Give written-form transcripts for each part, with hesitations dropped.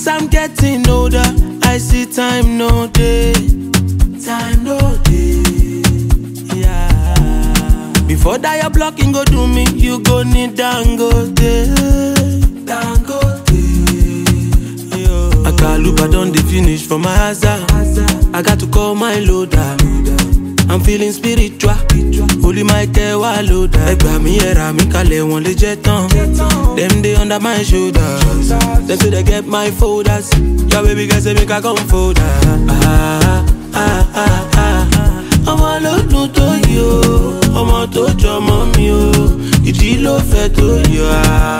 As I'm getting older, I see time no day. Time no day. Yeah. Before that your blocking go do me, you go need Dangote. Dangote. Akaluba done the finish for my hazard. I got to call my loader. I'm feeling spiritual. Holy Michael wa loader. Egba mi era mi kale won le je tan. Them they under my shoulder. Them say they get my folders. Your baby girl say make I come folder. Ọmọ ló dùn tó yí o, ọmọ tó jọmọ mi o, ìdí ló fẹ́ tó yọ.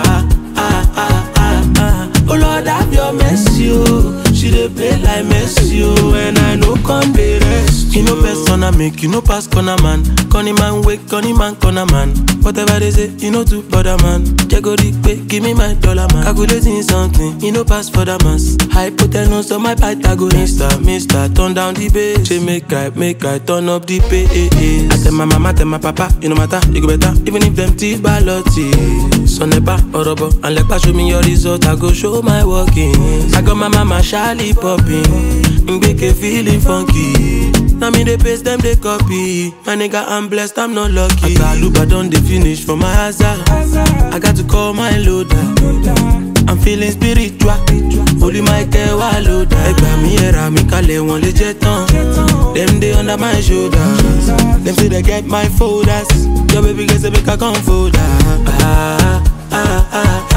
Oh Lord, have your mercy, oh. She dey play like Messi, oh. And I no con dey rest. You know persona make you no pass corner man. Conny man wake, conny man corner man. Whatever they say, you know to bother man. Jago pay, give me my dollar man. Calculating something, you know pass for the mass. Hypotenuse on my Pythagoras. Mister, turn down the bass. She make I turn up the bass. I tell my mama, tell my papa, you no matter, you go better. Even if them teeth balotti. Son nepa, orobo, and like show me your result, I go show my workings. I got my mama shyly popping, Mbeke feeling funky. Now me they paste them they copy. My nigga I'm blessed, I'm not lucky. Akaluba done the finish for my hazard. I got to call my loader. I'm feeling spiritual. Holy Michael wa loader. Egba mi era mi kale won le je tan. Them they under my shoulder. Them say they get my folders. Your baby girl say make I come folder.